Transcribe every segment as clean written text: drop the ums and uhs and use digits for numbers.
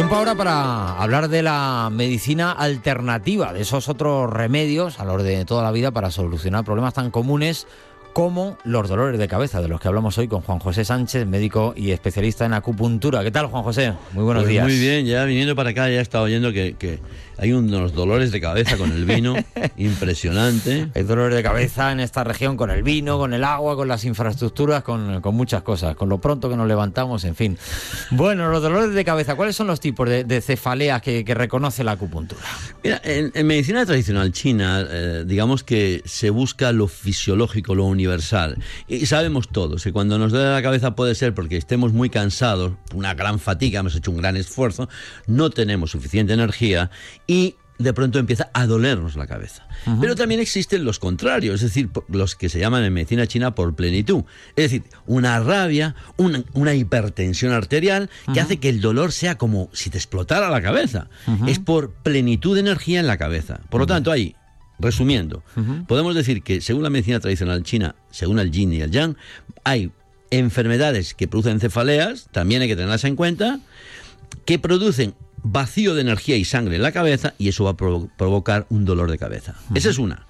Tiempo ahora para hablar de la medicina alternativa, de esos otros remedios a los de toda la vida para solucionar problemas tan comunes como los dolores de cabeza, de los que hablamos hoy con Juan José Sánchez, médico y especialista en acupuntura. ¿Qué tal, Juan José? Muy buenos días. Muy bien, ya viniendo para acá ya he estado oyendo que hay unos dolores de cabeza con el vino impresionante. Hay dolores de cabeza en esta región con el vino, con el agua, con las infraestructuras, con muchas cosas, con lo pronto que nos levantamos, en fin. Bueno, los dolores de cabeza, ¿cuáles son los tipos de cefaleas que reconoce la acupuntura? Mira, en medicina tradicional china, digamos que se busca lo fisiológico, lo universal. Y sabemos todos que cuando nos duele la cabeza puede ser porque estemos muy cansados, una gran fatiga, hemos hecho un gran esfuerzo, no tenemos suficiente energía y de pronto empieza a dolernos la cabeza. Uh-huh. Pero también existen los contrarios, es decir, los que se llaman en medicina china por plenitud. Es decir, una rabia, una hipertensión arterial que hace que el dolor sea como si te explotara la cabeza. Uh-huh. Es por plenitud de energía en la cabeza. Por lo tanto, ahí, resumiendo, podemos decir que según la medicina tradicional china, según el yin y el yang, hay enfermedades que producen cefaleas, también hay que tenerlas en cuenta, que producen vacío de energía y sangre en la cabeza y eso va a provocar un dolor de cabeza. Esa es una.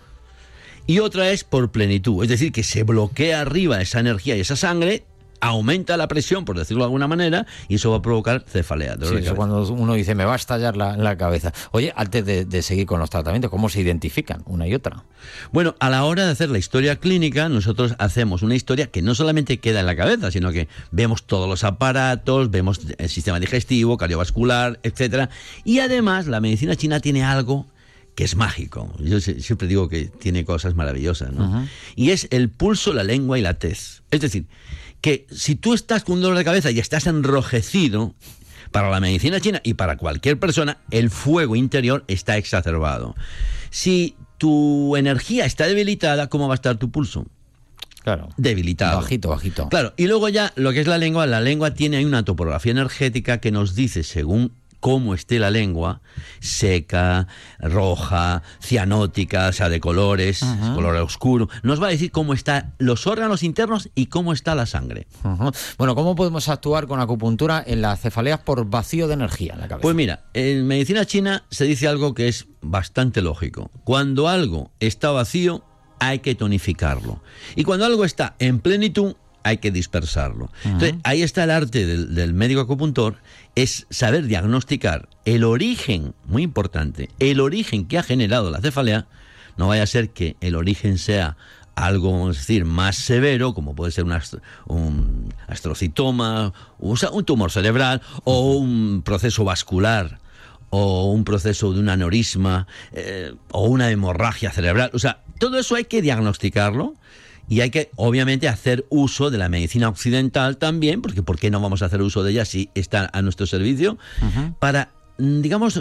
Y otra es por plenitud, es decir, que se bloquea arriba esa energía y esa sangre, aumenta la presión, por decirlo de alguna manera, y eso va a provocar cefalea. Sí, eso cuando uno dice, me va a estallar la cabeza. Oye, antes de seguir con los tratamientos, ¿cómo se identifican una y otra? Bueno, a la hora de hacer la historia clínica, nosotros hacemos una historia que no solamente queda en la cabeza, sino que vemos todos los aparatos, vemos el sistema digestivo, cardiovascular, etcétera. Y además, la medicina china tiene algo que es mágico. Yo siempre digo que tiene cosas maravillosas, ¿no? Uh-huh. Y es el pulso, la lengua y la tez. Es decir, que si tú estás con un dolor de cabeza y estás enrojecido, para la medicina china y para cualquier persona, el fuego interior está exacerbado. Si tu energía está debilitada, ¿cómo va a estar tu pulso? Claro. Debilitado. Bajito. Claro, y luego ya lo que es la lengua tiene ahí una topografía energética que nos dice, según cómo esté la lengua, seca, roja, cianótica, o sea, de colores, color oscuro, nos va a decir cómo están los órganos internos y cómo está la sangre. Bueno, ¿cómo podemos actuar con acupuntura en las cefaleas por vacío de energía en la cabeza? Pues mira, en medicina china se dice algo que es bastante lógico. Cuando algo está vacío, hay que tonificarlo. Y cuando algo está en plenitud, hay que dispersarlo. Entonces, ahí está el arte del médico acupuntor, es saber diagnosticar el origen, muy importante, el origen que ha generado la cefalea. No vaya a ser que el origen sea algo, vamos a decir, más severo, como puede ser un astrocitoma, un tumor cerebral, o un proceso vascular, o un proceso de un aneurisma, o una hemorragia cerebral. O sea, todo eso hay que diagnosticarlo. Y hay que, obviamente, hacer uso de la medicina occidental también, porque ¿por qué no vamos a hacer uso de ella si está a nuestro servicio? Para, digamos,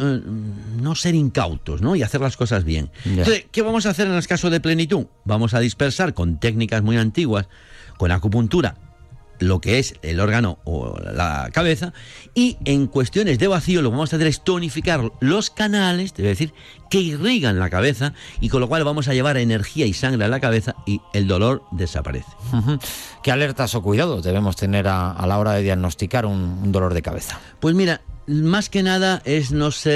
no ser incautos, ¿no? Y hacer las cosas bien. Entonces, ¿qué vamos a hacer en el caso de plenitud? Vamos a dispersar con técnicas muy antiguas, con acupuntura, lo que es el órgano o la cabeza, y en cuestiones de vacío lo que vamos a hacer es tonificar los canales, te voy a decir, que irrigan la cabeza, y con lo cual vamos a llevar energía y sangre a la cabeza y el dolor desaparece. ¿Qué alertas o cuidados debemos tener a la hora de diagnosticar un dolor de cabeza? Pues mira, más que nada es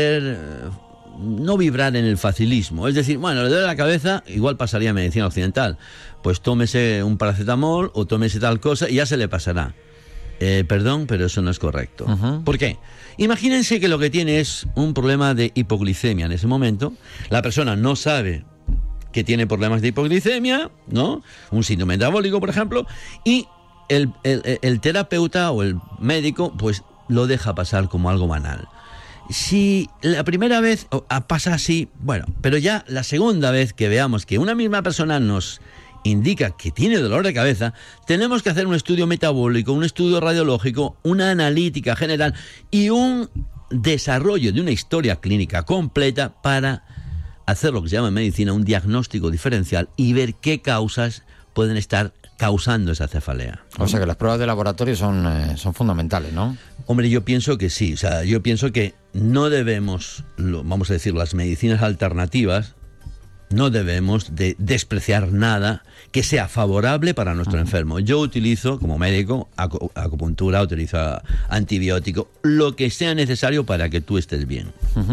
no vibrar en el facilismo. Es decir, bueno, le duele la cabeza, igual pasaría en medicina occidental. Pues tómese un paracetamol o tómese tal cosa y ya se le pasará. Perdón, pero eso no es correcto. ¿Por qué? Imagínense que lo que tiene es un problema de hipoglicemia en ese momento. La persona no sabe que tiene problemas de hipoglicemia, ¿no? Un síndrome metabólico, por ejemplo, y el terapeuta o el médico, pues lo deja pasar como algo banal. Si la primera vez pasa así, bueno, pero ya la segunda vez que veamos que una misma persona nos indica que tiene dolor de cabeza, tenemos que hacer un estudio metabólico, un estudio radiológico, una analítica general y un desarrollo de una historia clínica completa para hacer lo que se llama en medicina un diagnóstico diferencial y ver qué causas pueden estar causando esa cefalea. O sea que las pruebas de laboratorio son fundamentales, ¿no? Hombre, yo pienso que sí. O sea, yo pienso que no debemos, vamos a decir, las medicinas alternativas no debemos de despreciar nada que sea favorable para nuestro enfermo. Yo utilizo, como médico, acupuntura, utilizo antibiótico, lo que sea necesario para que tú estés bien.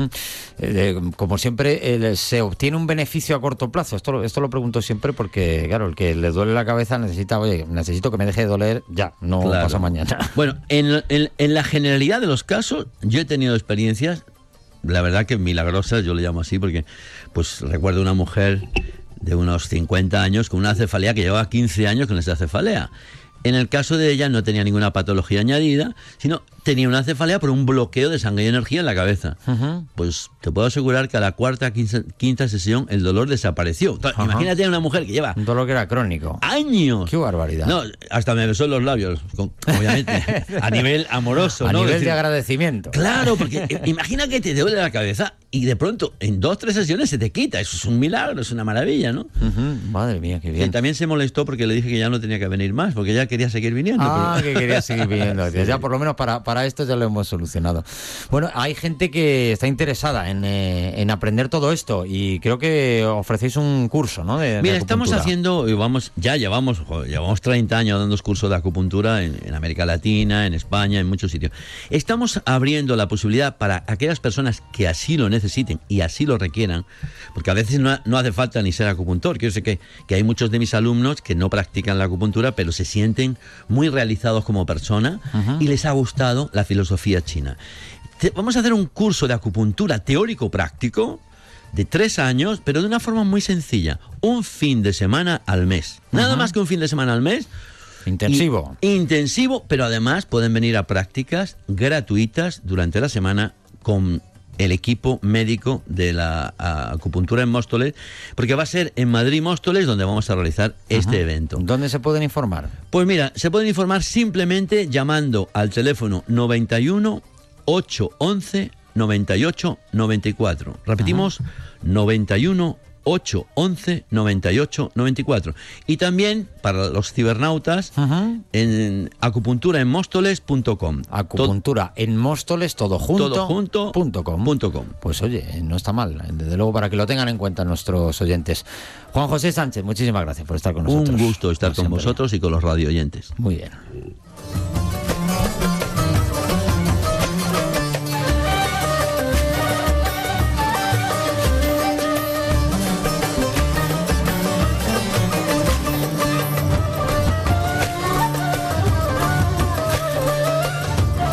Como siempre, se obtiene un beneficio a corto plazo. Esto lo pregunto siempre porque, claro, el que le duele la cabeza necesito que me deje de doler ya, no pasa mañana. Bueno, en la generalidad de los casos, yo he tenido experiencias, la verdad que milagrosas, yo le llamo así, porque pues recuerdo una mujer de unos 50 años con una cefalea que llevaba 15 años con esa cefalea. En el caso de ella no tenía ninguna patología añadida, sino tenía una cefalea por un bloqueo de sangre y energía en la cabeza. Pues te puedo asegurar que a la cuarta, quinta sesión el dolor desapareció. Imagínate a una mujer que lleva... Un dolor que era crónico. ¡Años! ¡Qué barbaridad! No, hasta me besó los labios, obviamente, a nivel amoroso. A ¿no? nivel de agradecimiento. Claro, porque imagina que te duele la cabeza y de pronto en 2-3 sesiones se te quita. Eso es un milagro, es una maravilla, ¿no? Madre mía, qué bien. Y también se molestó porque le dije que ya no tenía que venir más, porque ella quería seguir viniendo. Que quería seguir viniendo. Sí. Ya por lo menos para esto ya lo hemos solucionado. Bueno, hay gente que está interesada en aprender todo esto y creo que ofrecéis un curso, ¿no? Mira, estamos haciendo, llevamos 30 años dando cursos de acupuntura en América Latina, en España, en muchos sitios. Estamos abriendo la posibilidad para aquellas personas que así lo necesiten y así lo requieran, porque a veces no hace falta ni ser acupuntor. Yo sé que hay muchos de mis alumnos que no practican la acupuntura, pero se sienten muy realizados como persona y les ha gustado la filosofía china. Vamos a hacer un curso de acupuntura teórico-práctico de 3 años, pero de una forma muy sencilla. Un fin de semana al mes. Nada más que un fin de semana al mes. Intensivo. Intensivo, pero además pueden venir a prácticas gratuitas durante la semana con el equipo médico de la acupuntura en Móstoles, porque va a ser en Madrid, Móstoles, donde vamos a realizar este evento. ¿Dónde se pueden informar? Pues mira, se pueden informar simplemente llamando al teléfono 91 811 98 94. Repetimos, 91 811 98 94. Y también para los cibernautas en acupunturaenmóstoles.com. Acupuntura en Móstoles, todo junto. .com. Pues oye, no está mal, desde luego, para que lo tengan en cuenta nuestros oyentes. Juan José Sánchez, muchísimas gracias por estar con nosotros. Un gusto estar con vosotros y con los radio oyentes. Muy bien.